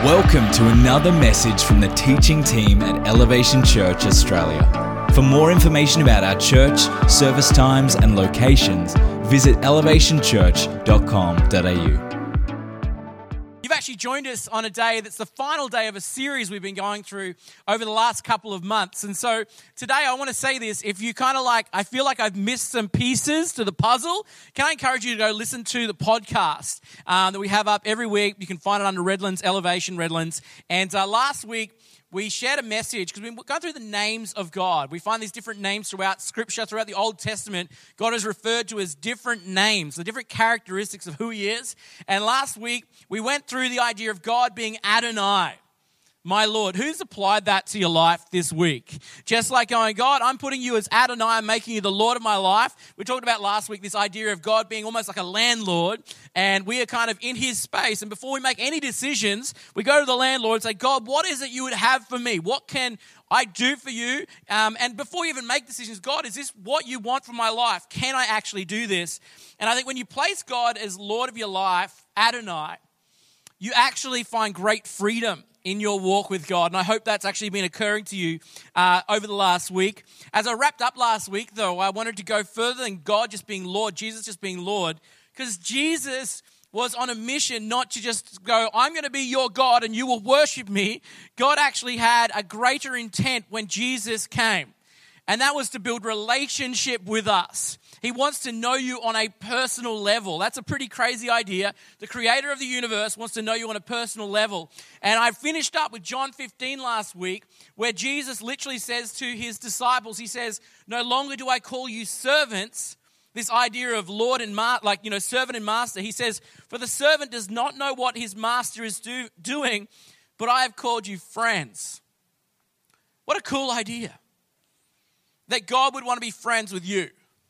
Welcome to another message from the teaching team at Elevation Church Australia. For more information about our church, service times and locations, visit elevationchurch.com.au. You've actually joined us on a day that's the final day of a series we've been going through over the last couple of months. And so today I want to say this, if you kind of like, I feel like I've missed some pieces to the puzzle, can I encourage you to go listen to the podcast that we have up every week. You can find it under Redlands, Elevation Redlands. And last week, we shared a message because we've gone through the names of God. We find these different names throughout Scripture, throughout the Old Testament. God is referred to as different names, the different characteristics of who He is. And last week, we went through the idea of God being Adonai, my Lord. Who's applied that to your life this week? Just like going, God, I'm putting you as Adonai, I'm making you the Lord of my life. We talked about last week this idea of God being almost like a landlord, and we are kind of in His space. And before we make any decisions, we go to the landlord and say, God, what is it you would have for me? What can I do for you? And before you even make decisions, God, is this what you want from my life? Can I actually do this? And I think when you place God as Lord of your life, Adonai, you actually find great freedom in your walk with God. And I hope that's actually been occurring to you over the last week. As I wrapped up last week, though, I wanted to go further than God just being Lord, Jesus just being Lord, because Jesus was on a mission not to just go, I'm going to be your God and you will worship me. God actually had a greater intent when Jesus came, and that was to build relationship with us. He wants to know you on a personal level. That's a pretty crazy idea. The creator of the universe wants to know you on a personal level. And I finished up with John 15 last week, where Jesus literally says to His disciples, He says, no longer do I call you servants. This idea of Lord and servant and master. He says, for the servant does not know what his master is doing, but I have called you friends. What a cool idea. That God would want to be friends with you.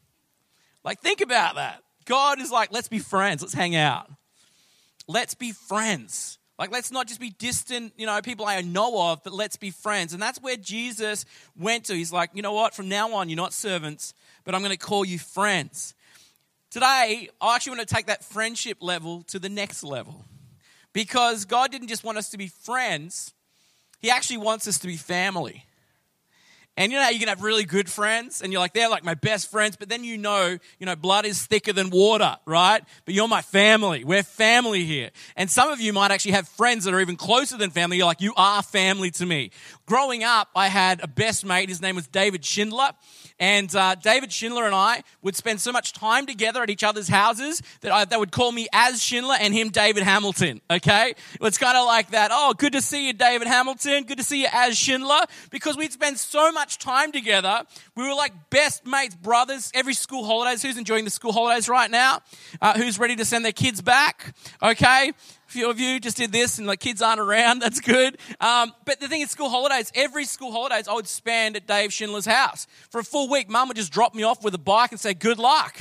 Like, think about that. God is like, let's be friends. Let's hang out. Let's be friends. Like, let's not just be distant, people I know of, but let's be friends. And that's where Jesus went to. He's like, you know what? From now on, you're not servants, but I'm going to call you friends. Today, I actually want to take that friendship level to the next level. Because God didn't just want us to be friends. He actually wants us to be family. And you know how you can have really good friends and you're like, they're like my best friends, but then blood is thicker than water, right? But you're my family. We're family here. And some of you might actually have friends that are even closer than family. You're like, you are family to me. Growing up, I had a best mate. His name was David Schindler. And David Schindler and I would spend so much time together at each other's houses that they would call me as Schindler and him David Hamilton, okay? It's kind of like that. Oh, good to see you, David Hamilton. Good to see you as Schindler. Because we'd spend so much time together. We were like best mates, brothers, every school holidays. Who's enjoying the school holidays right now? Who's ready to send their kids back? Okay. A few of you just did this and kids aren't around. That's good. But the thing is, school holidays, every school holidays I would spend at Dave Schindler's house. For a full week, Mum would just drop me off with a bike and say, good luck.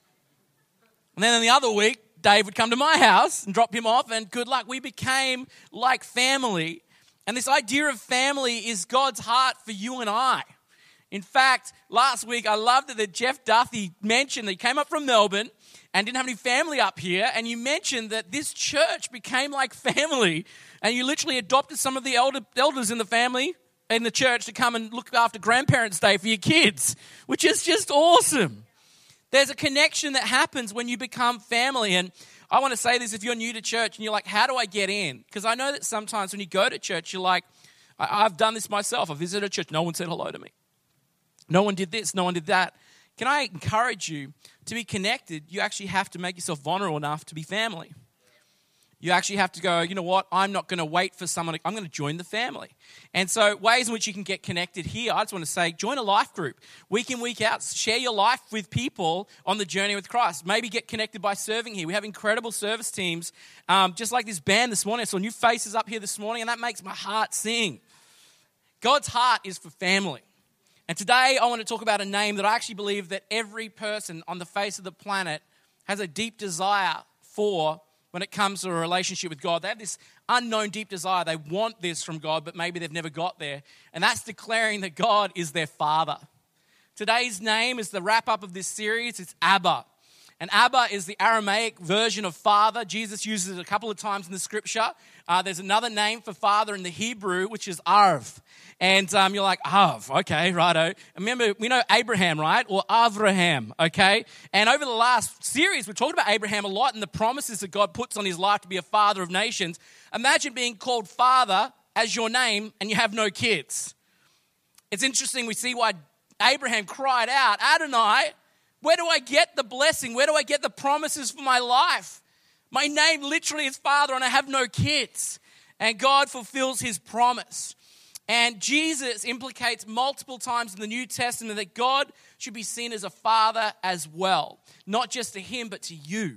And then in the other week, Dave would come to my house and drop him off and good luck. We became like family. And this idea of family is God's heart for you and I. In fact, last week, I loved that Jeff Duthie mentioned that he came up from Melbourne and didn't have any family up here, and you mentioned that this church became like family, and you literally adopted some of the elders in the family, in the church, to come and look after Grandparents' Day for your kids, which is just awesome. There's a connection that happens when you become family, and I want to say this, if you're new to church and you're like, how do I get in? Because I know that sometimes when you go to church, you're like, I've done this myself. I visited a church, no one said hello to me. No one did this, no one did that. Can I encourage you to be connected? You actually have to make yourself vulnerable enough to be family. You actually have to go, you know what, I'm not going to wait for someone, I'm going to join the family. And so ways in which you can get connected here, I just want to say, join a life group. Week in, week out, share your life with people on the journey with Christ. Maybe get connected by serving here. We have incredible service teams, just like this band this morning. I saw new faces up here this morning, and that makes my heart sing. God's heart is for family. And today I want to talk about a name that I actually believe that every person on the face of the planet has a deep desire for when it comes to a relationship with God. They have this unknown deep desire. They want this from God, but maybe they've never got there. And that's declaring that God is their Father. Today's name is the wrap-up of this series. It's Abba. And Abba is the Aramaic version of father. Jesus uses it a couple of times in the scripture. There's another name for father in the Hebrew, which is Arv. And you're like, Arv, okay, righto. Remember, we know Abraham, right? Or Avraham, okay? And over the last series, we've talked about Abraham a lot and the promises that God puts on his life to be a father of nations. Imagine being called father as your name and you have no kids. It's interesting, we see why Abraham cried out, Adonai, where do I get the blessing? Where do I get the promises for my life? My name literally is father and I have no kids. And God fulfills his promise. And Jesus implicates multiple times in the New Testament that God should be seen as a father as well. Not just to him, but to you.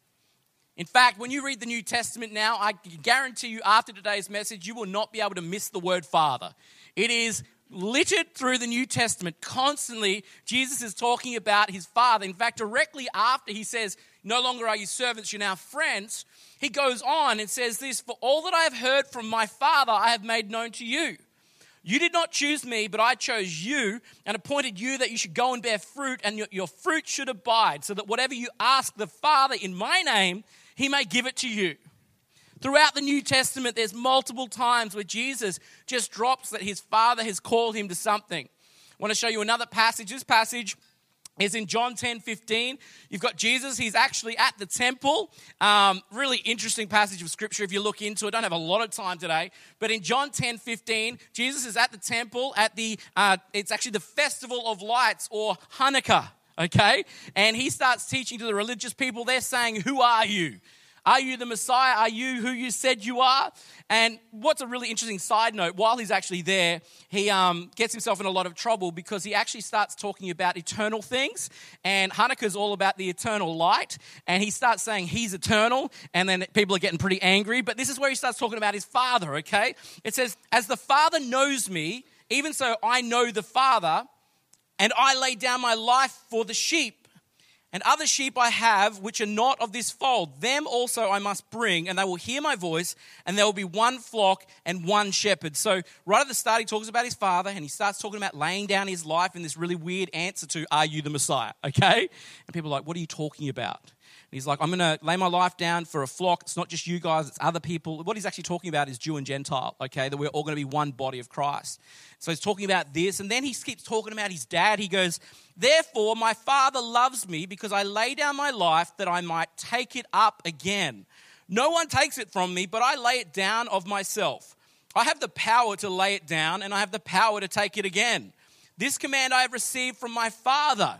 In fact, when you read the New Testament now, I guarantee you after today's message, you will not be able to miss the word father. It is littered through the New Testament. Constantly, Jesus is talking about his father. In fact, directly after he says, no longer are you servants, you're now friends, he goes on and says this, for all that I have heard from my father, I have made known to you. You did not choose me, but I chose you and appointed you that you should go and bear fruit and your fruit should abide, so that whatever you ask the Father in my name, he may give it to you. Throughout the New Testament, there's multiple times where Jesus just drops that his Father has called him to something. I want to show you another passage. This passage is in John 10:15. You've got Jesus. He's actually at the temple. Really interesting passage of Scripture if you look into it. I don't have a lot of time today. But in John 10:15, Jesus is at the temple at it's actually the Festival of Lights or Hanukkah, okay? And he starts teaching to the religious people. They're saying, who are you? Are you the Messiah? Are you who you said you are? And what's a really interesting side note, while he's actually there, he gets himself in a lot of trouble because he actually starts talking about eternal things. And Hanukkah is all about the eternal light. And he starts saying he's eternal. And then people are getting pretty angry. But this is where he starts talking about his Father, okay? It says, as the Father knows me, even so I know the Father, and I lay down my life for the sheep. And other sheep I have, which are not of this fold. Them also I must bring, and they will hear my voice, and there will be one flock and one shepherd. So right at the start, he talks about his Father, and he starts talking about laying down his life in this really weird answer to, are you the Messiah? Okay? And people are like, what are you talking about? And he's like, I'm going to lay my life down for a flock. It's not just you guys, it's other people. What he's actually talking about is Jew and Gentile, okay? That we're all going to be one body of Christ. So he's talking about this, and then he keeps talking about his dad. He goes, therefore, my Father loves me because I lay down my life that I might take it up again. No one takes it from me, but I lay it down of myself. I have the power to lay it down, and I have the power to take it again. This command I have received from my Father.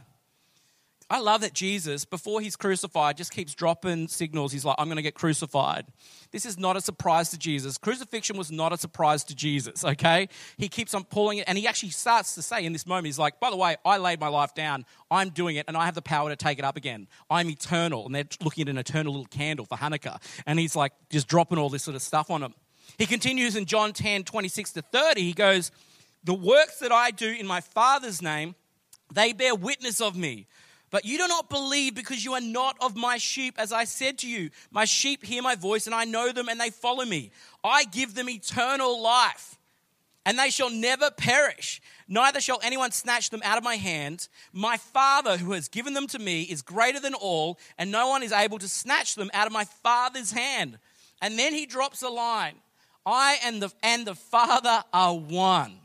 I love that Jesus, before he's crucified, just keeps dropping signals. He's like, I'm going to get crucified. This is not a surprise to Jesus. Crucifixion was not a surprise to Jesus, okay? He keeps on pulling it, and he actually starts to say in this moment, he's like, by the way, I laid my life down. I'm doing it, and I have the power to take it up again. I'm eternal, and they're looking at an eternal little candle for Hanukkah, and he's like just dropping all this sort of stuff on him. He continues in John 10:26-30. He goes, the works that I do in my Father's name, they bear witness of me. But you do not believe because you are not of my sheep, as I said to you. My sheep hear my voice, and I know them, and they follow me. I give them eternal life, and they shall never perish. Neither shall anyone snatch them out of my hand. My Father, who has given them to me, is greater than all, and no one is able to snatch them out of my Father's hand. And then he drops a line. I and the Father are one.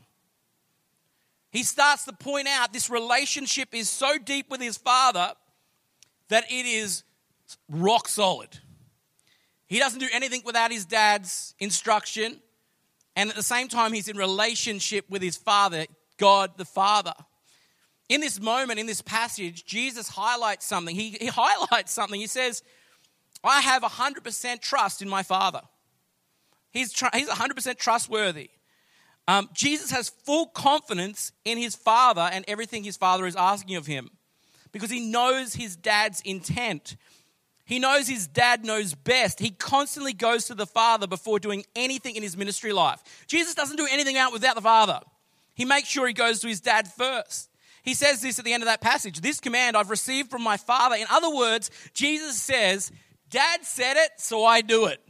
He starts to point out this relationship is so deep with his Father that it is rock solid. He doesn't do anything without his dad's instruction. And at the same time, he's in relationship with his Father, God the Father. In this moment, in this passage, Jesus highlights something. He highlights something. He says, I have 100% trust in my Father. He's 100% trustworthy. Jesus has full confidence in his Father and everything his Father is asking of him because he knows his dad's intent. He knows his dad knows best. He constantly goes to the Father before doing anything in his ministry life. Jesus doesn't do anything out without the Father. He makes sure he goes to his dad first. He says this at the end of that passage, this command I've received from my Father. In other words, Jesus says, Dad said it, so I do it.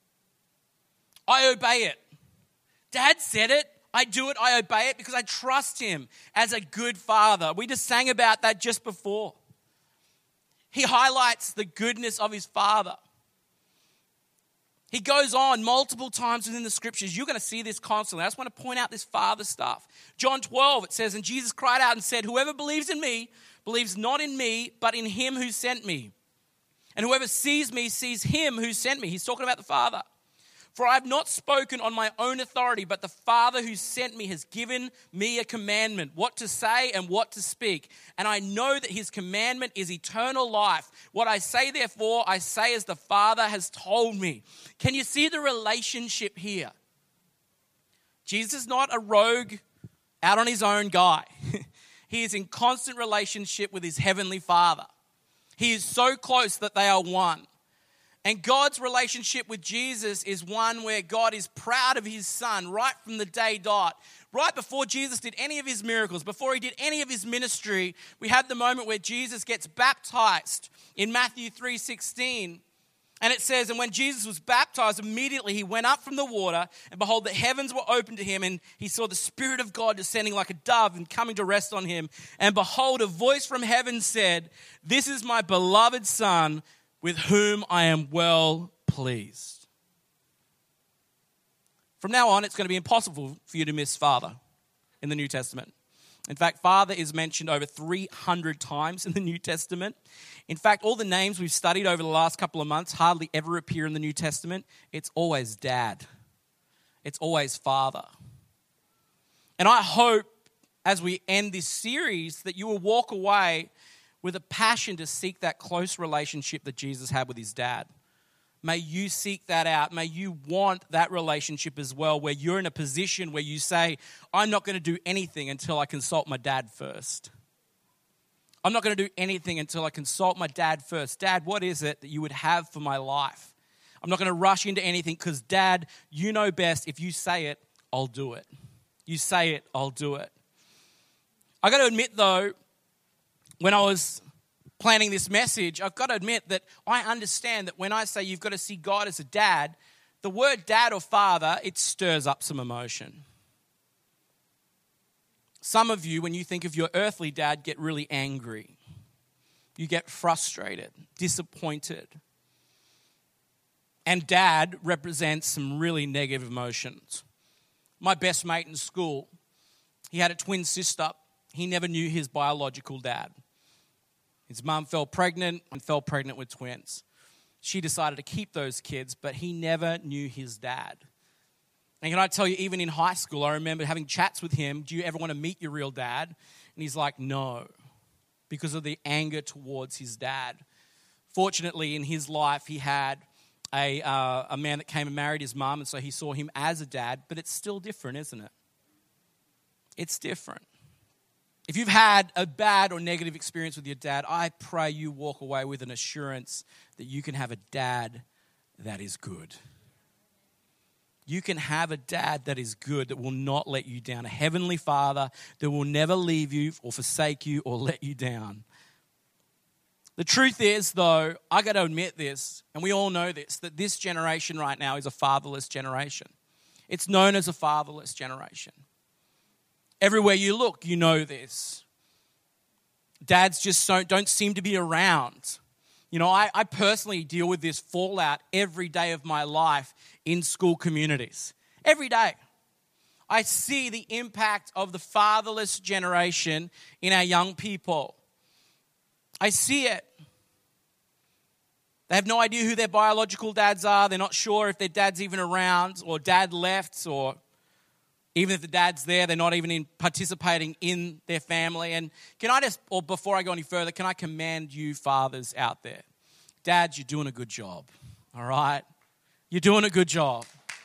I obey it. Dad said it, I do it, I obey it because I trust him as a good father. We just sang about that just before. He highlights the goodness of his Father. He goes on multiple times within the scriptures. You're going to see this constantly. I just want to point out this Father stuff. John 12, it says, and Jesus cried out and said, whoever believes in me, believes not in me, but in him who sent me. And whoever sees me, sees him who sent me. He's talking about the Father. For I have not spoken on my own authority, but the Father who sent me has given me a commandment, what to say and what to speak. And I know that his commandment is eternal life. What I say, therefore, I say as the Father has told me. Can you see the relationship here? Jesus is not a rogue, out on his own guy. He is in constant relationship with his heavenly Father. He is so close that they are one. And God's relationship with Jesus is one where God is proud of his Son right from the day dot. Right before Jesus did any of his miracles, before he did any of his ministry, we had the moment where Jesus gets baptized in Matthew 3:16. And it says, and when Jesus was baptized, immediately he went up from the water, and behold, the heavens were opened to him, and he saw the Spirit of God descending like a dove and coming to rest on him. And behold, a voice from heaven said, this is my beloved Son, with whom I am well pleased. From now on, it's going to be impossible for you to miss Father in the New Testament. In fact, Father is mentioned over 300 times in the New Testament. In fact, all the names we've studied over the last couple of months hardly ever appear in the New Testament. It's always Dad. It's always Father. And I hope as we end this series that you will walk away with a passion to seek that close relationship that Jesus had with his dad. May you seek that out. May you want that relationship as well, where you're in a position where you say, I'm not going to do anything until I consult my dad first. I'm not going to do anything until I consult my dad first. Dad, what is it that you would have for my life? I'm not going to rush into anything because, Dad, you know best. If you say it, I'll do it. You say it, I'll do it. I got to admit, though, when I was planning this message, I've got to admit that I understand that when I say you've got to see God as a dad, the word dad or father, it stirs up some emotion. Some of you, when you think of your earthly dad, get really angry. You get frustrated, disappointed. And dad represents some really negative emotions. My best mate in school, he had a twin sister. He never knew his biological dad. His mum fell pregnant and fell pregnant with twins. She decided to keep those kids, but he never knew his dad. And can I tell you, even in high school, I remember having chats with him, do you ever want to meet your real dad? And he's like, no, because of the anger towards his dad. Fortunately, in his life, he had a man that came and married his mum, and so he saw him as a dad, but it's still different, isn't it? It's different. If you've had a bad or negative experience with your dad, I pray you walk away with an assurance that you can have a dad that is good. You can have a dad that is good, that will not let you down. A heavenly Father that will never leave you or forsake you or let you down. The truth is, though, I got to admit this, and we all know this, that this generation right now is a fatherless generation. It's known as a fatherless generation. Everywhere you look, you know this. Dads just don't seem to be around. You know, I personally deal with this fallout every day of my life in school communities. Every day. I see the impact of the fatherless generation in our young people. I see it. They have no idea who their biological dads are. They're not sure if their dad's even around, or dad left, or even if the dad's there, they're not even participating in their family. And can I just, or before I go any further, can I commend you fathers out there? Dads, you're doing a good job, all right? You're doing a good job.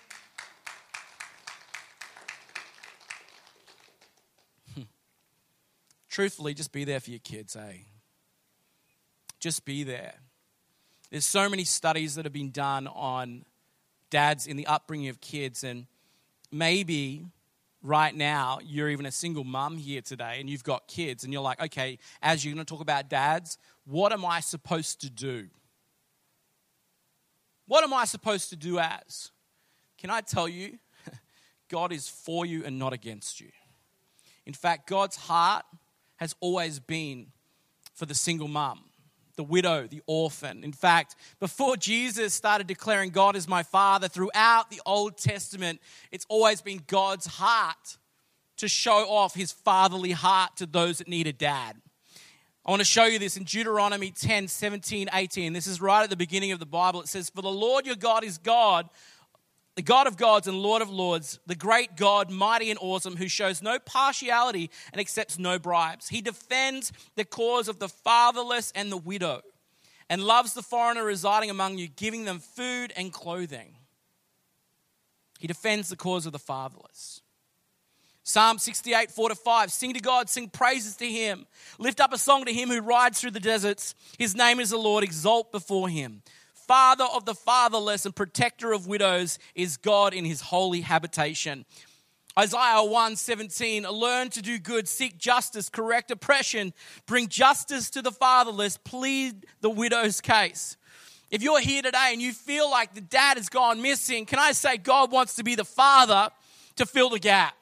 Truthfully, just be there for your kids, eh? Just be there. There's so many studies that have been done on dads in the upbringing of kids, and maybe right now you're even a single mum here today and you've got kids and you're like, okay, as you're going to talk about dads, what am I supposed to do? What am I supposed to do as? Can I tell you, God is for you and not against you. In fact, God's heart has always been for the single mum, the widow, the orphan. In fact, before Jesus started declaring God as my Father, throughout the Old Testament, it's always been God's heart to show off his fatherly heart to those that need a dad. I want to show you this in Deuteronomy 10, 17, 18. This is right at the beginning of the Bible. It says, "For the Lord your God is God, the God of gods and Lord of lords, the great God, mighty and awesome, who shows no partiality and accepts no bribes. He defends the cause of the fatherless and the widow and loves the foreigner residing among you, giving them food and clothing." He defends the cause of the fatherless. Psalm 68, 4-5, "Sing to God, sing praises to him. Lift up a song to him who rides through the deserts. His name is the Lord, exalt before him. Father of the fatherless and protector of widows is God in his holy habitation." Isaiah 1:17, "Learn to do good, seek justice, correct oppression, bring justice to the fatherless, plead the widow's case." If you're here today and you feel like the dad has gone missing, can I say God wants to be the father to fill the gap?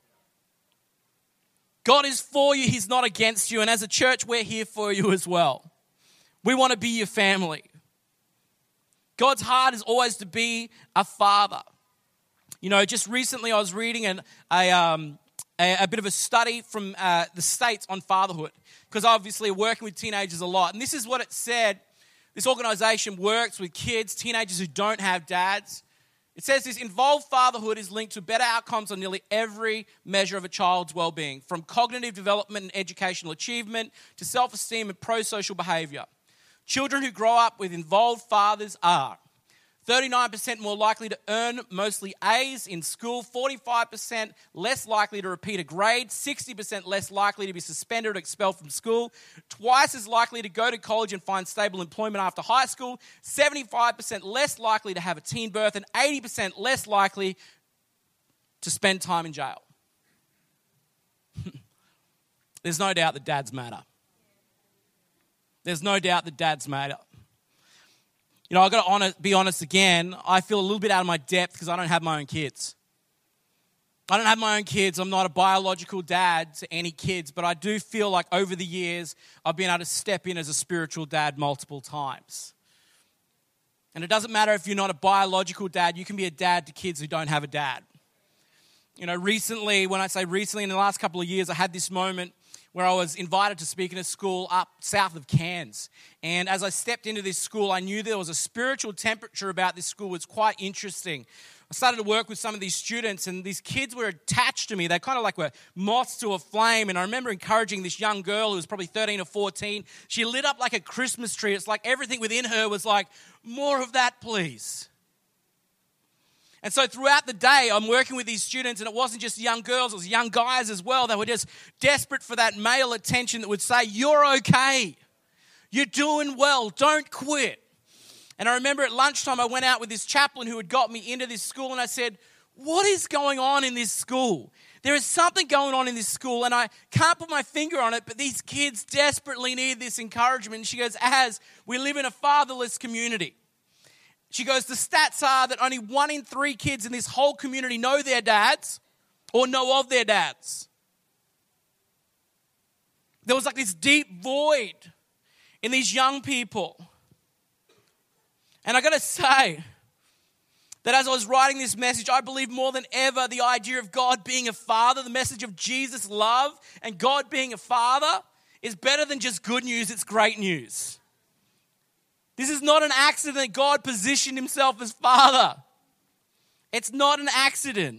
God is for you, he's not against you. And as a church, we're here for you as well. We want to be your family. God's heart is always to be a father. You know, just recently I was reading a bit of a study from the States on fatherhood, because obviously we're working with teenagers a lot. And this is what it said. This organization works with kids, teenagers who don't have dads. It says this: involved fatherhood is linked to better outcomes on nearly every measure of a child's well-being, from cognitive development and educational achievement to self-esteem and pro-social behavior. Children who grow up with involved fathers are 39% more likely to earn mostly A's in school, 45% less likely to repeat a grade, 60% less likely to be suspended or expelled from school, twice as likely to go to college and find stable employment after high school, 75% less likely to have a teen birth, and 80% less likely to spend time in jail. There's no doubt that dads matter. There's no doubt that dads matter. You know, I've got to be honest again, I feel a little bit out of my depth because I don't have my own kids. I don't have my own kids. I'm not a biological dad to any kids, but I do feel like over the years, I've been able to step in as a spiritual dad multiple times. And it doesn't matter if you're not a biological dad, you can be a dad to kids who don't have a dad. You know, recently, when I say recently, in the last couple of years, I had this moment where I was invited to speak in a school up south of Cairns. And as I stepped into this school, I knew there was a spiritual temperature about this school. It was quite interesting. I started to work with some of these students, and these kids were attached to me. They kind of like were moths to a flame. And I remember encouraging this young girl who was probably 13 or 14. She lit up like a Christmas tree. It's like everything within her was like, more of that, please. And so throughout the day, I'm working with these students, and it wasn't just young girls, it was young guys as well. They were just desperate for that male attention that would say, you're okay. You're doing well. Don't quit. And I remember at lunchtime, I went out with this chaplain who had got me into this school, and I said, what is going on in this school? There is something going on in this school, and I can't put my finger on it, but these kids desperately need this encouragement. And she goes, "Az, we live in a fatherless community." She goes, the stats are that only 1 in 3 kids in this whole community know their dads or know of their dads. There was like this deep void in these young people. And I got to say that as I was writing this message, I believe more than ever the idea of God being a father, the message of Jesus' love and God being a father is better than just good news, it's great news. This is not an accident that God positioned himself as Father. It's not an accident.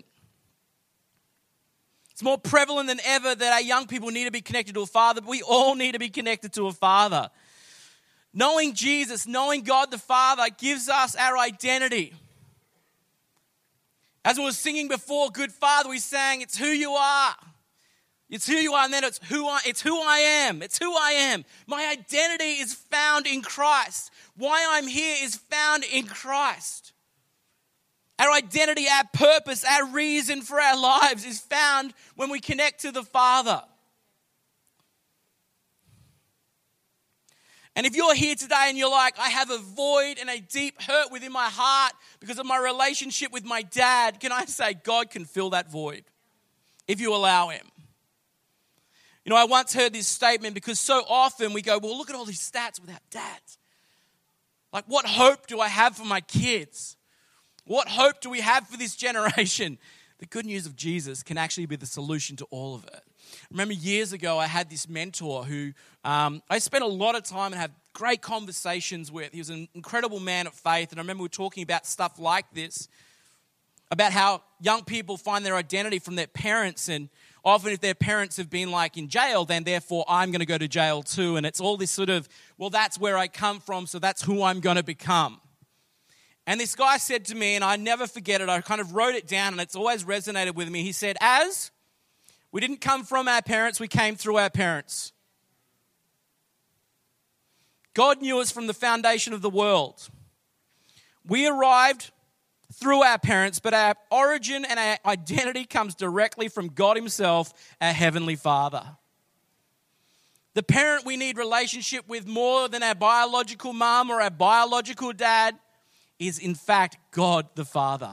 It's more prevalent than ever that our young people need to be connected to a Father, but we all need to be connected to a Father. Knowing Jesus, knowing God the Father gives us our identity. As we were singing before, Good Father, we sang, it's who you are. It's who you are, and then it's who I am. It's who I am. My identity is found in Christ. Why I'm here is found in Christ. Our identity, our purpose, our reason for our lives is found when we connect to the Father. And if you're here today and you're like, I have a void and a deep hurt within my heart because of my relationship with my dad, can I say God can fill that void if you allow him? You know, I once heard this statement because so often we go, well, look at all these stats without dads. Like, what hope do I have for my kids? What hope do we have for this generation? The good news of Jesus can actually be the solution to all of it. I remember years ago, I had this mentor who I spent a lot of time and had great conversations with. He was an incredible man of faith, and I remember we were talking about stuff like this, about how young people find their identity from their parents, and often if their parents have been like in jail, then therefore I'm going to go to jail too. And it's all this sort of, well, that's where I come from, so that's who I'm going to become. And this guy said to me, and I never forget it, I kind of wrote it down and it's always resonated with me. He said, we didn't come from our parents, we came through our parents. God knew us from the foundation of the world. We arrived through our parents, but our origin and our identity comes directly from God himself, our Heavenly Father. The parent we need relationship with more than our biological mom or our biological dad is in fact God the Father.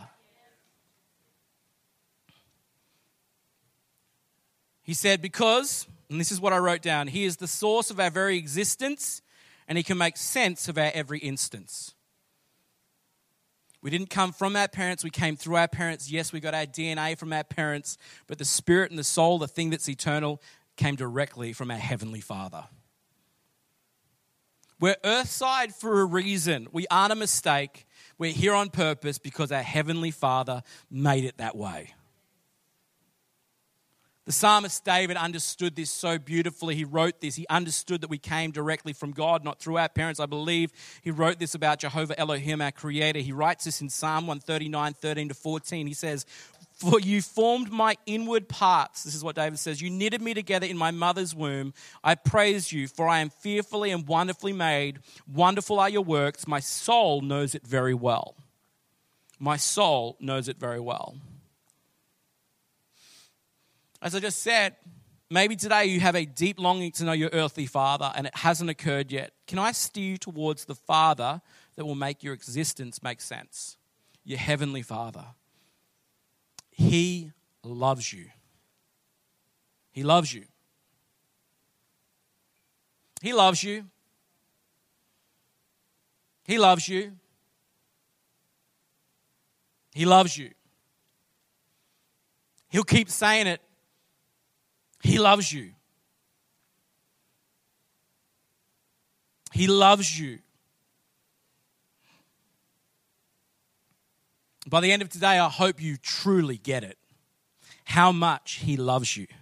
He said, because, and this is what I wrote down, he is the source of our very existence and he can make sense of our every instance. We didn't come from our parents, we came through our parents. Yes, we got our DNA from our parents, but the spirit and the soul, the thing that's eternal, came directly from our Heavenly Father. We're earthside for a reason. We aren't a mistake. We're here on purpose because our Heavenly Father made it that way. The psalmist David understood this so beautifully. He wrote this. He understood that we came directly from God, not through our parents. I believe he wrote this about Jehovah Elohim, our Creator. He writes this in Psalm 139, 13-14. He says, for you formed my inward parts. This is what David says. You knitted me together in my mother's womb. I praise you, for I am fearfully and wonderfully made. Wonderful are your works. My soul knows it very well. My soul knows it very well. As I just said, maybe today you have a deep longing to know your earthly father and it hasn't occurred yet. Can I steer you towards the Father that will make your existence make sense? Your Heavenly Father. He loves you. He loves you. He loves you. He loves you. He loves you. He'll keep saying it. He loves you. He loves you. By the end of today, I hope you truly get it. How much he loves you.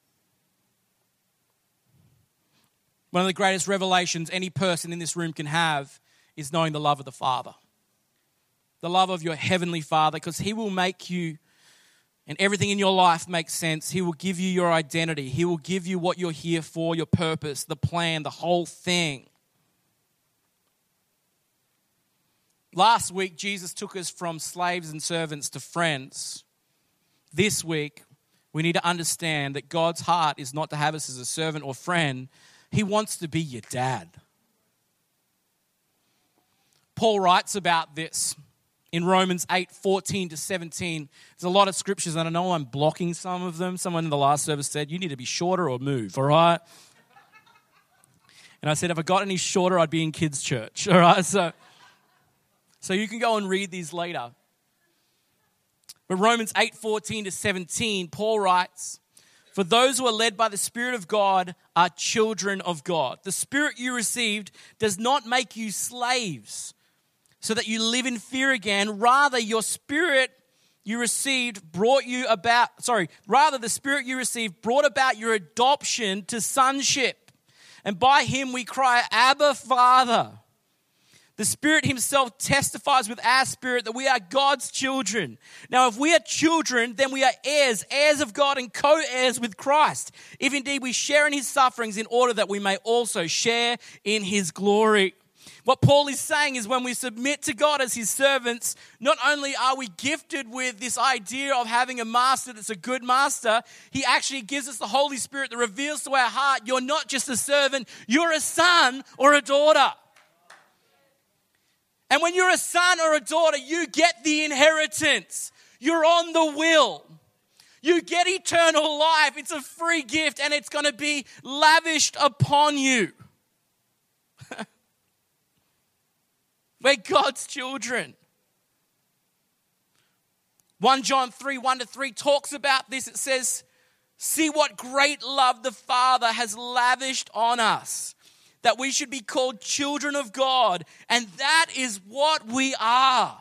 One of the greatest revelations any person in this room can have is knowing the love of the Father. The love of your Heavenly Father, because he will make you and everything in your life makes sense. He will give you your identity. He will give you what you're here for, your purpose, the plan, the whole thing. Last week, Jesus took us from slaves and servants to friends. This week, we need to understand that God's heart is not to have us as a servant or friend. He wants to be your dad. Paul writes about this in Romans 8, 14-17. There's a lot of scriptures, and I know I'm blocking some of them. Someone in the last service said, you need to be shorter or move, all right? And I said, if I got any shorter, I'd be in kids' church, all right? So you can go and read these later. But Romans 8, 14-17, Paul writes, for those who are led by the Spirit of God are children of God. The Spirit you received does not make you slaves, so that you live in fear again. Rather, the Spirit you received brought about your adoption to sonship. And by him we cry, Abba, Father. The Spirit himself testifies with our spirit that we are God's children. Now, if we are children, then we are heirs, heirs of God and co-heirs with Christ. If indeed we share in his sufferings in order that we may also share in his glory. What Paul is saying is when we submit to God as his servants, not only are we gifted with this idea of having a master that's a good master, he actually gives us the Holy Spirit that reveals to our heart, you're not just a servant, you're a son or a daughter. And when you're a son or a daughter, you get the inheritance. You're on the will. You get eternal life. It's a free gift and it's going to be lavished upon you. We're God's children. 1 John 3, 1-3 talks about this. It says, see what great love the Father has lavished on us, that we should be called children of God, and that is what we are.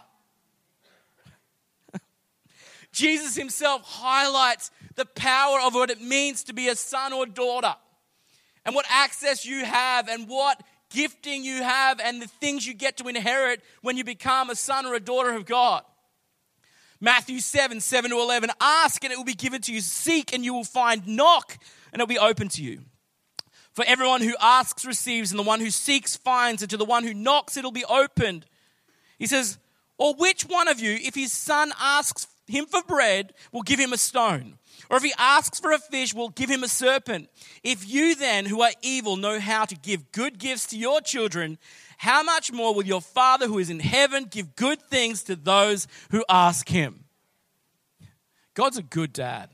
Jesus himself highlights the power of what it means to be a son or daughter, and what access you have, and what gifting you have, and the things you get to inherit when you become a son or a daughter of God. Matthew 7, 7-11, ask and it will be given to you. Seek and you will find. Knock and it will be open to you. For everyone who asks receives, and the one who seeks finds, and to the one who knocks it will be opened. He says, or which one of you, if his son asks him for bread, will give him a stone? Or if he asks for a fish, will give him a serpent? If you then, who are evil, know how to give good gifts to your children, how much more will your Father who is in heaven give good things to those who ask him? God's a good dad.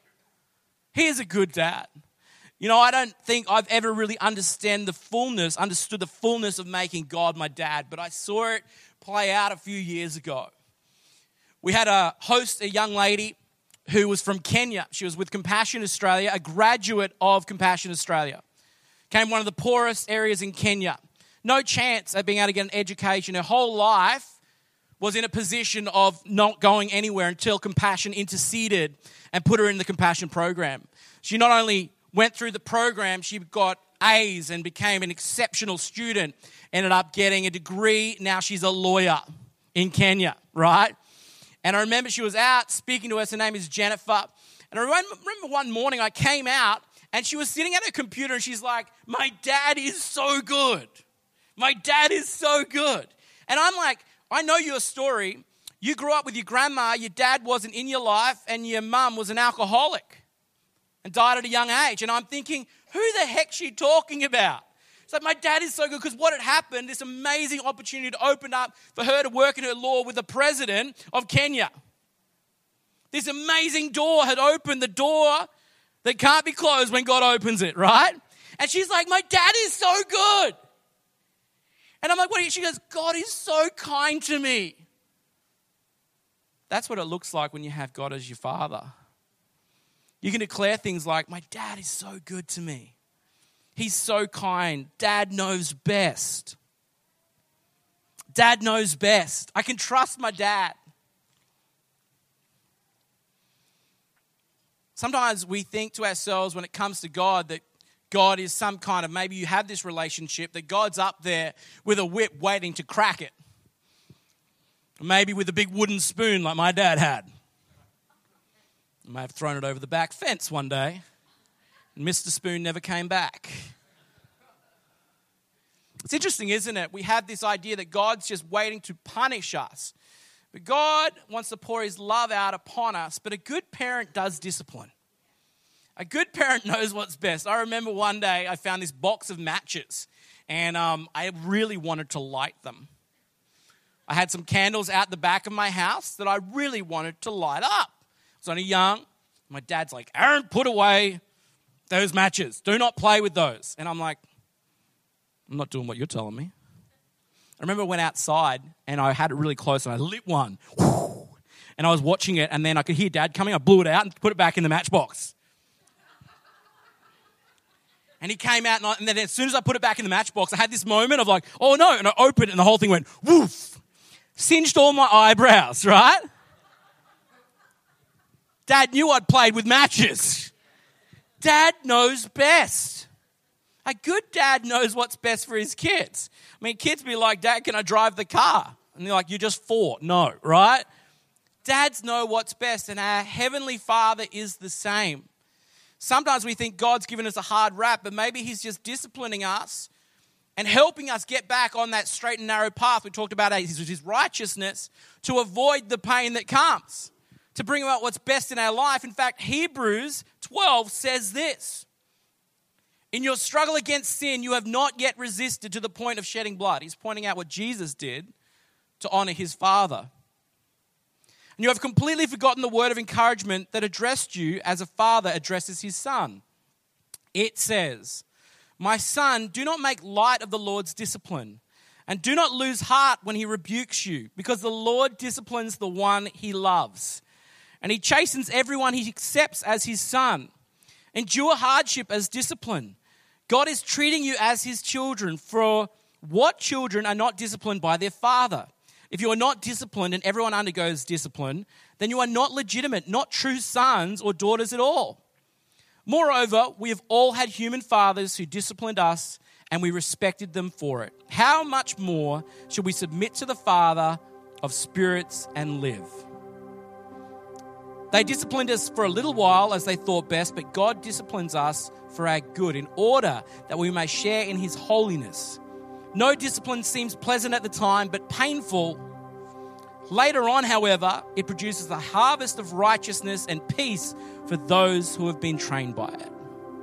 He is a good dad. You know, I don't think I've ever really understood the fullness of making God my dad, but I saw it play out a few years ago. We had a young lady who was from Kenya. She was with Compassion Australia, a graduate of Compassion Australia. Came from one of the poorest areas in Kenya. No chance of being able to get an education. Her whole life was in a position of not going anywhere until Compassion interceded and put her in the Compassion program. She not only went through the program, she got A's and became an exceptional student, ended up getting a degree. Now she's a lawyer in Kenya, right? And I remember she was out speaking to us. Her name is Jennifer. And I remember one morning I came out and she was sitting at her computer and she's like, my dad is so good. My dad is so good. And I'm like, I know your story. You grew up with your grandma, your dad wasn't in your life, and your mum was an alcoholic and died at a young age. And I'm thinking, who the heck's she talking about? It's like, my dad is so good, because what had happened, this amazing opportunity to open up for her to work in her law with the president of Kenya. This amazing door had opened, the door that can't be closed when God opens it, right? And she's like, my dad is so good. And I'm like, what are you? She goes, God is so kind to me. That's what it looks like when you have God as your father. You can declare things like, my dad is so good to me. He's so kind. Dad knows best. Dad knows best. I can trust my dad. Sometimes we think to ourselves when it comes to God that God is some kind of, maybe you have this relationship, that God's up there with a whip waiting to crack it. Maybe with a big wooden spoon like my dad had. I may have thrown it over the back fence one day, and Mr. Spoon never came back. It's interesting, isn't it? We have this idea that God's just waiting to punish us. But God wants to pour his love out upon us, but a good parent does discipline. A good parent knows what's best. I remember one day I found this box of matches, and I really wanted to light them. I had some candles out the back of my house that I really wanted to light up. I was only young. My dad's like, Aaron, put away those matches. Do not play with those. And I'm like, I'm not doing what you're telling me. I remember I went outside, and I had it really close, and I lit one. And I was watching it, and then I could hear Dad coming. I blew it out and put it back in the matchbox. And he came out, and then as soon as I put it back in the matchbox, I had this moment of like, oh no, and I opened it, and the whole thing went woof. Singed all my eyebrows, right? Dad knew I'd played with matches. Dad knows best. A good dad knows what's best for his kids. I mean, kids be like, Dad, can I drive the car? And they're like, you're just 4. No, right? Dads know what's best, and our Heavenly Father is the same. Sometimes we think God's given us a hard rap, but maybe he's just disciplining us and helping us get back on that straight and narrow path. We talked about his righteousness to avoid the pain that comes, to bring about what's best in our life. In fact, Hebrews 12 says this: in your struggle against sin, you have not yet resisted to the point of shedding blood. He's pointing out what Jesus did to honor his Father. You have completely forgotten the word of encouragement that addressed you as a father addresses his son. It says, "My son, do not make light of the Lord's discipline, and do not lose heart when he rebukes you, because the Lord disciplines the one he loves, and he chastens everyone he accepts as his son. Endure hardship as discipline. God is treating you as his children, for what children are not disciplined by their father? If you are not disciplined and everyone undergoes discipline, then you are not legitimate, not true sons or daughters at all. Moreover, we have all had human fathers who disciplined us, and we respected them for it. How much more should we submit to the Father of spirits and live?" They disciplined us for a little while as they thought best, but God disciplines us for our good, in order that we may share in his holiness. No discipline seems pleasant at the time, but painful. Later on, however, it produces a harvest of righteousness and peace for those who have been trained by it.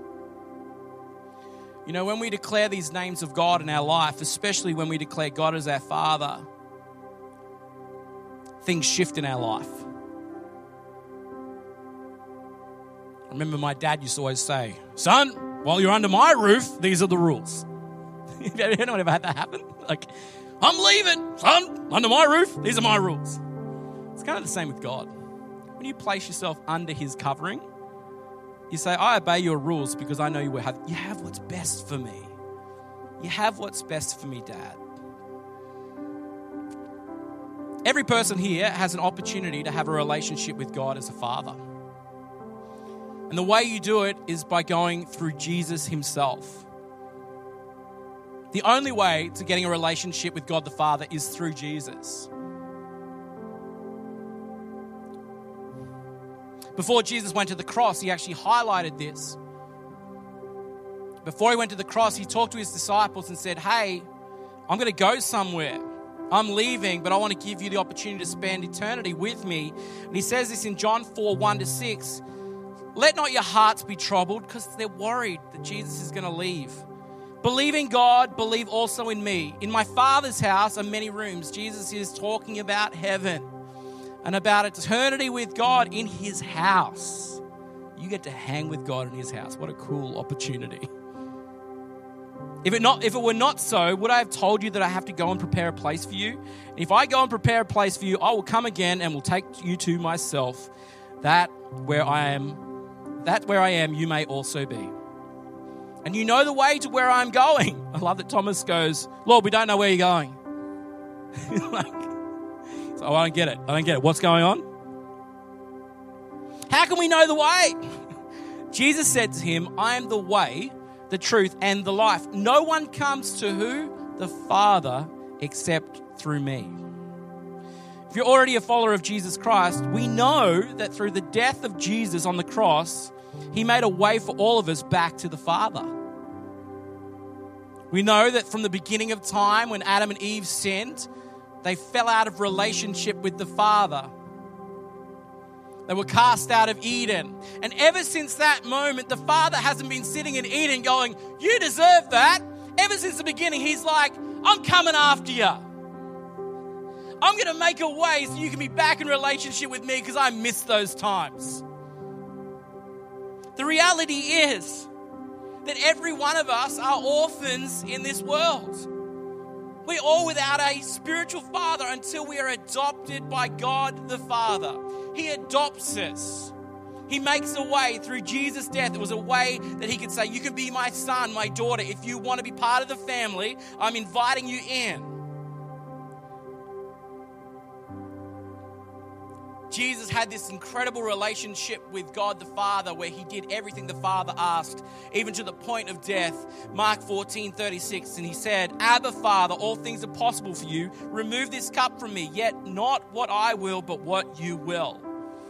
You know, when we declare these names of God in our life, especially when we declare God as our Father, things shift in our life. I remember my dad used to always say, "Son, while you're under my roof, these are the rules." Anyone ever had that happen? Like, "I'm leaving, son, under my roof, these are my rules." It's kind of the same with God. When you place yourself under his covering, you say, "I obey your rules because I know you have what's best for me. You have what's best for me, Dad." Every person here has an opportunity to have a relationship with God as a father. And the way you do it is by going through Jesus himself. The only way to getting a relationship with God the Father is through Jesus. Before Jesus went to the cross, he actually highlighted this. Before he went to the cross, he talked to his disciples and said, "Hey, I'm going to go somewhere. I'm leaving, but I want to give you the opportunity to spend eternity with me." And he says this in John 4, 1-6. "Let not your hearts be troubled," because they're worried that Jesus is going to leave. "Believe in God, believe also in me. In my Father's house are many rooms." Jesus is talking about heaven and about eternity with God in his house. You get to hang with God in his house. What a cool opportunity. If it were not so, would I have told you that I have to go and prepare a place for you? And if I go and prepare a place for you, I will come again and will take you to myself, that where I am, you may also be. And you know the way to where I'm going. I love that Thomas goes, "Lord, we don't know where you're going." So I don't get it. What's going on? How can we know the way? Jesus said to him, "I am the way, the truth, and the life. No one comes to who? The Father, except through me." If you're already a follower of Jesus Christ, we know that through the death of Jesus on the cross, he made a way for all of us back to the Father. We know that from the beginning of time, when Adam and Eve sinned, they fell out of relationship with the Father. They were cast out of Eden. And ever since that moment, the Father hasn't been sitting in Eden going, "You deserve that." Ever since the beginning, he's like, "I'm coming after you. I'm going to make a way so you can be back in relationship with me because I miss those times." The reality is that every one of us are orphans in this world. We're all without a spiritual father until we are adopted by God the Father. He adopts us. He makes a way through Jesus' death. It was a way that he could say, "You can be my son, my daughter. If you want to be part of the family, I'm inviting you in." Jesus had this incredible relationship with God the Father where he did everything the Father asked, even to the point of death. Mark 14:36, and he said, "Abba, Father, all things are possible for you. Remove this cup from me, yet not what I will, but what you will."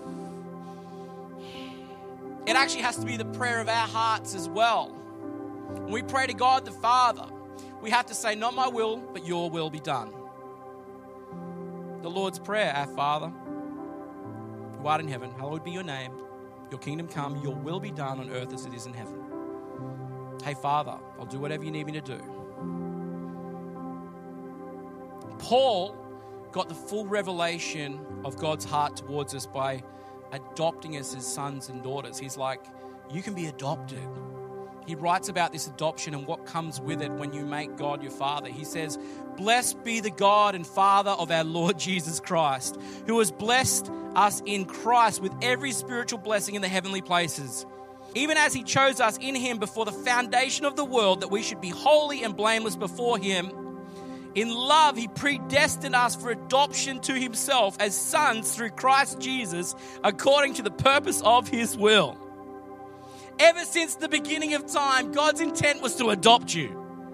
It actually has to be the prayer of our hearts as well. When we pray to God the Father, we have to say, "Not my will, but your will be done." The Lord's Prayer, "Our Father, who art in heaven, hallowed be your name. Your kingdom come, your will be done on earth as it is in heaven." Hey, Father, I'll do whatever you need me to do. Paul got the full revelation of God's heart towards us by adopting us as sons and daughters. He's like, you can be adopted. He writes about this adoption and what comes with it when you make God your Father. He says, blessed be the God and Father of our Lord Jesus Christ, who has blessed us in Christ with every spiritual blessing in the heavenly places, even as he chose us in him before the foundation of the world, that we should be holy and blameless before him. In love, he predestined us for adoption to himself as sons through Christ Jesus, according to the purpose of his will. Ever since the beginning of time, God's intent was to adopt you.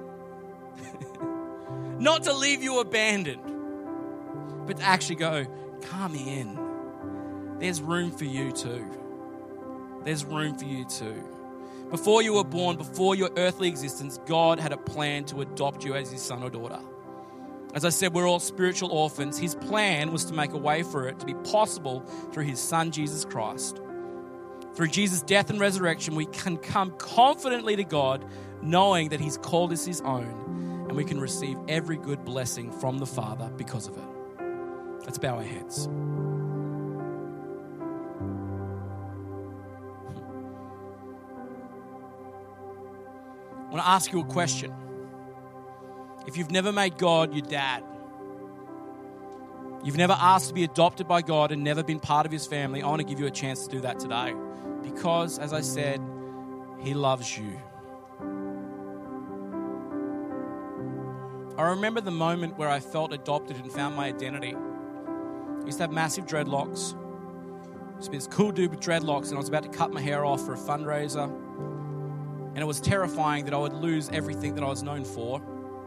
Not to leave you abandoned, but to actually go, come in. There's room for you too. There's room for you too. Before you were born, before your earthly existence, God had a plan to adopt you as his son or daughter. As I said, we're all spiritual orphans. His plan was to make a way for it to be possible through his son, Jesus Christ. Through Jesus' death and resurrection, we can come confidently to God, knowing that he's called us his own, and we can receive every good blessing from the Father because of it. Let's bow our heads. I want to ask you a question. If you've never made God your dad, you've never asked to be adopted by God and never been part of his family, I want to give you a chance to do that today. Because, as I said, he loves you. I remember the moment where I felt adopted and found my identity. I used to have massive dreadlocks. I used to be this cool dude with dreadlocks, and I was about to cut my hair off for a fundraiser. And it was terrifying that I would lose everything that I was known for.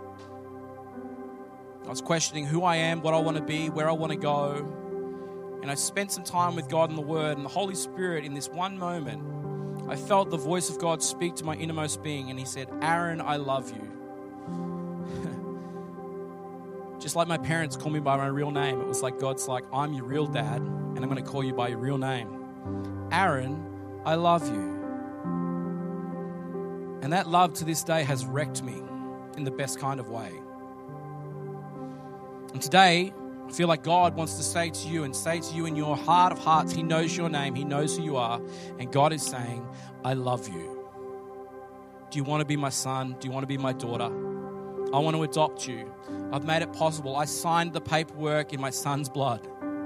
I was questioning who I am, what I want to be, where I want to go. And I spent some time with God in the Word, and the Holy Spirit, in this one moment, I felt the voice of God speak to my innermost being, and he said, Aaron, I love you. Just like my parents call me by my real name, it was like God's like, I'm your real dad, and I'm going to call you by your real name. Aaron, I love you. And that love to this day has wrecked me in the best kind of way. And today, I feel like God wants to say to you and say to you in your heart of hearts, he knows your name, he knows who you are, and God is saying, I love you. Do you want to be my son? Do you want to be my daughter? I want to adopt you. I've made it possible. I signed the paperwork in my son's blood.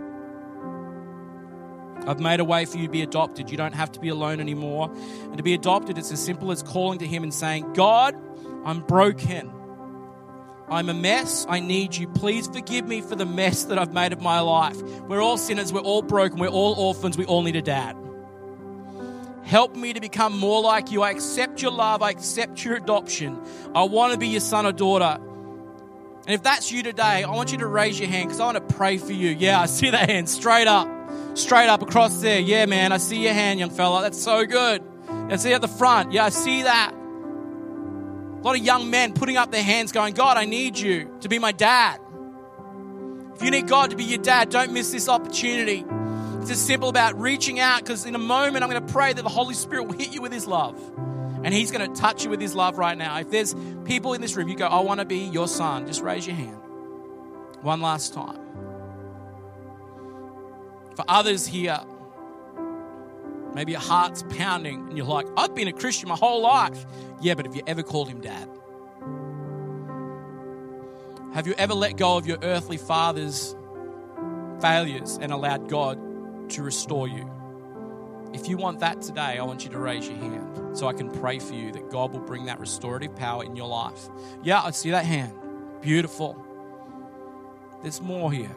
I've made a way for you to be adopted. You don't have to be alone anymore. And to be adopted, it's as simple as calling to him and saying, God, I'm broken. I'm a mess. I need you. Please forgive me for the mess that I've made of my life. We're all sinners. We're all broken. We're all orphans. We all need a dad. Help me to become more like you. I accept your love. I accept your adoption. I want to be your son or daughter. And if that's you today, I want you to raise your hand because I want to pray for you. Yeah, I see that hand straight up across there. Yeah, man, I see your hand, young fella. That's so good. I see at the front. Yeah, I see that. A lot of young men putting up their hands going, God, I need you to be my dad. If you need God to be your dad, don't miss this opportunity. It's as simple about reaching out, because in a moment I'm going to pray that the Holy Spirit will hit you with his love. And he's going to touch you with his love right now. If there's people in this room, you go, I want to be your son, just raise your hand. One last time. For others here, maybe your heart's pounding and you're like, I've been a Christian my whole life. Yeah, but have you ever called him dad? Have you ever let go of your earthly father's failures and allowed God to restore you? If you want that today, I want you to raise your hand so I can pray for you that God will bring that restorative power in your life. Yeah, I see that hand. Beautiful. There's more here.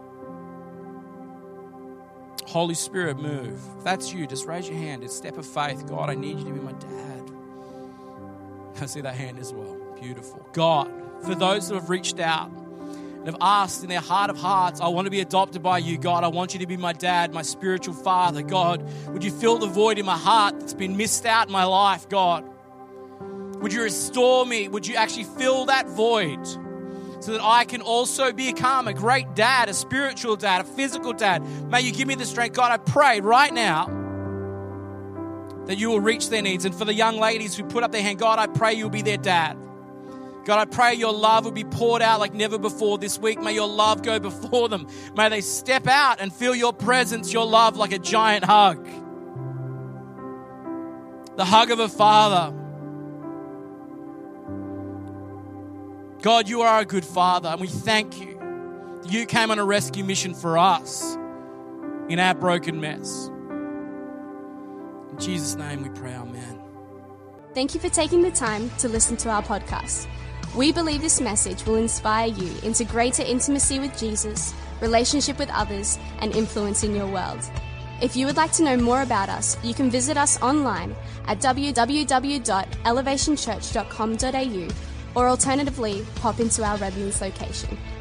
Holy Spirit, move. If that's you, just raise your hand. It's a step of faith. God, I need you to be my dad. I see that hand as well. Beautiful. God, for those who have reached out and have asked in their heart of hearts, I want to be adopted by you. God, I want you to be my dad, my spiritual father. God, would you fill the void in my heart that's been missed out in my life, God? Would you restore me? Would you actually fill that void so that I can also become a great dad, a spiritual dad, a physical dad? May you give me the strength. God, I pray right now that you will reach their needs. And for the young ladies who put up their hand, God, I pray you'll be their dad. God, I pray your love would be poured out like never before this week. May your love go before them. May they step out and feel your presence, your love like a giant hug. The hug of a father. God, you are a good father, and we thank you that you came on a rescue mission for us in our broken mess. In Jesus' name we pray, amen. Thank you for taking the time to listen to our podcast. We believe this message will inspire you into greater intimacy with Jesus, relationship with others, and influence in your world. If you would like to know more about us, you can visit us online at www.elevationchurch.com.au or alternatively, pop into our Redlands location.